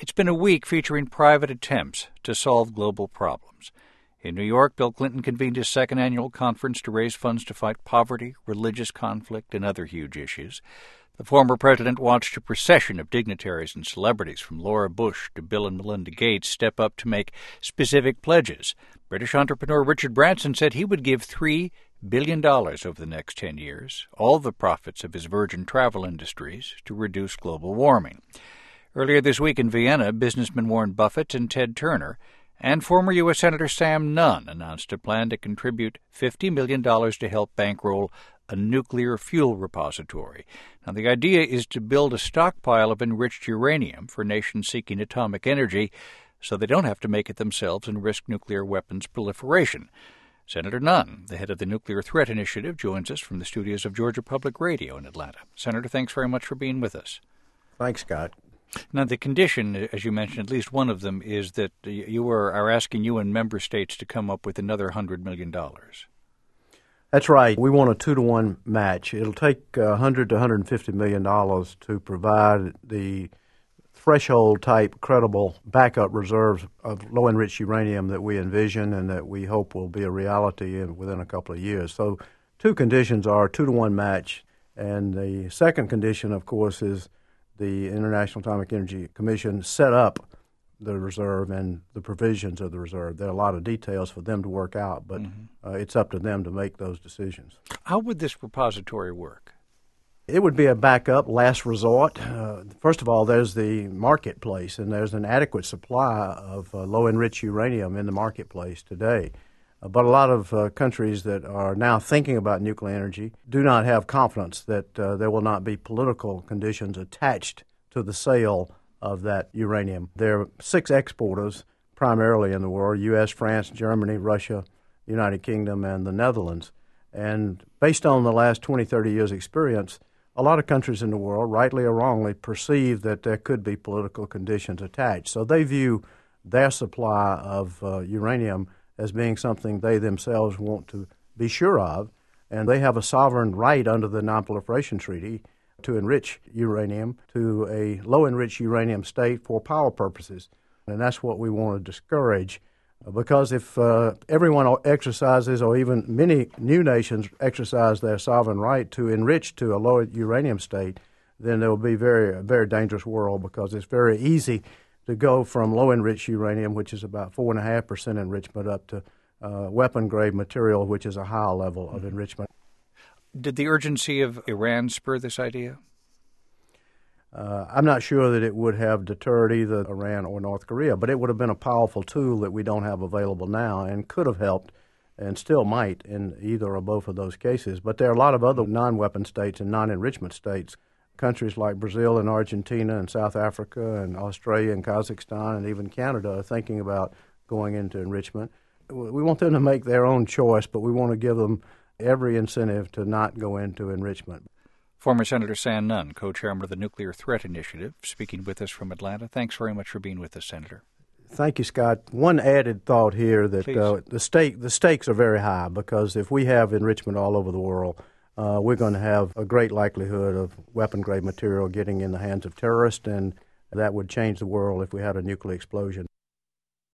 It's been a week featuring private attempts to solve global problems. In New York, Bill Clinton convened his second annual conference to raise funds to fight poverty, religious conflict, and other huge issues. The former president watched a procession of dignitaries and celebrities, from Laura Bush to Bill and Melinda Gates, step up to make specific pledges. British entrepreneur Richard Branson said he would give $3 billion over the next 10 years, all the profits of his Virgin Travel Industries, to reduce global warming. Earlier this week in Vienna, businessmen Warren Buffett and Ted Turner and former U.S. Senator Sam Nunn announced a plan to contribute $50 million to help bankroll a nuclear fuel repository. Now, the idea is to build a stockpile of enriched uranium for nations seeking atomic energy so they don't have to make it themselves and risk nuclear weapons proliferation. Senator Nunn, the head of the Nuclear Threat Initiative, joins us from the studios of Georgia Public Radio in Atlanta. Senator, thanks very much for being with us. Thanks, Scott. Now, the condition, as you mentioned, at least one of them, is that you are asking UN member states to come up with another $100 million. That's right. We want a 2-to-1 match. It'll take $100 to $150 million to provide the threshold-type credible backup reserves of low-enriched uranium that we envision and that we hope will be a reality within a couple of years. So two conditions are a 2-to-1 match, and the second condition, of course, is the International Atomic Energy Commission set up the reserve and the provisions of the reserve. There are a lot of details for them to work out, but it's up to them to make those decisions. How would this repository work? It would be a backup, last resort. First of all, there's the marketplace, and there's an adequate supply of low-enriched uranium in the marketplace today. But a lot of countries that are now thinking about nuclear energy do not have confidence that there will not be political conditions attached to the sale of that uranium. There are 6 exporters primarily in the world: U.S., France, Germany, Russia, United Kingdom, and the Netherlands. And based on the last 20, 30 years' experience, a lot of countries in the world, rightly or wrongly, perceive that there could be political conditions attached. So they view their supply of uranium as being something they themselves want to be sure of, and they have a sovereign right under the Non-Proliferation Treaty to enrich uranium to a low-enriched uranium state for power purposes. And that's what we want to discourage, because if everyone exercises, or even many new nations exercise their sovereign right to enrich to a low uranium state, then there will be a very dangerous world, because it's very easy to go from low-enriched uranium, which is about 4.5% enrichment, up to weapon-grade material, which is a higher level of enrichment. Did the urgency of Iran spur this idea? I'm not sure that it would have deterred either Iran or North Korea, but it would have been a powerful tool that we don't have available now, and could have helped and still might in either or both of those cases. But there are a lot of other non-weapon states and non-enrichment states. Countries like Brazil and Argentina and South Africa and Australia and Kazakhstan and even Canada are thinking about going into enrichment. We want them to make their own choice, but we want to give them every incentive to not go into enrichment. Former Senator Sam Nunn, co-chairman of the Nuclear Threat Initiative, speaking with us from Atlanta. Thanks very much for being with us, Senator. Thank you, Scott. One added thought here, that the stakes are very high, because if we have enrichment all over the world, we're going to have a great likelihood of weapon-grade material getting in the hands of terrorists, and that would change the world if we had a nuclear explosion.